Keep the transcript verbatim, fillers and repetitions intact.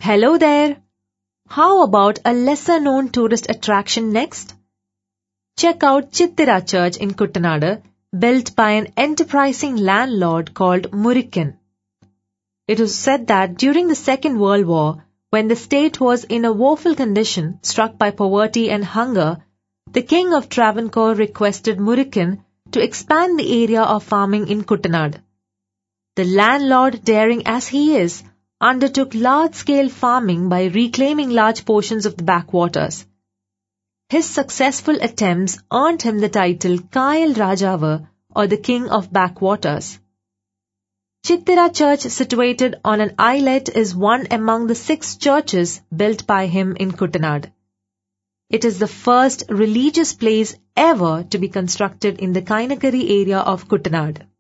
Hello there! How about a lesser-known tourist attraction next? Check out Chittira Church in Kuttanad, built by an enterprising landlord called Murikan. It was said that during the Second World War, when the state was in a woeful condition, struck by poverty and hunger, the King of Travancore requested Murikan to expand the area of farming in Kuttanad. The landlord, daring as he is, undertook large-scale farming by reclaiming large portions of the backwaters. His successful attempts earned him the title Kayal Rajava, or the King of Backwaters. Chittira Church, situated on an islet, is one among the six churches built by him in Kuttanad. It is the first religious place ever to be constructed in the Kainakari area of Kuttanad.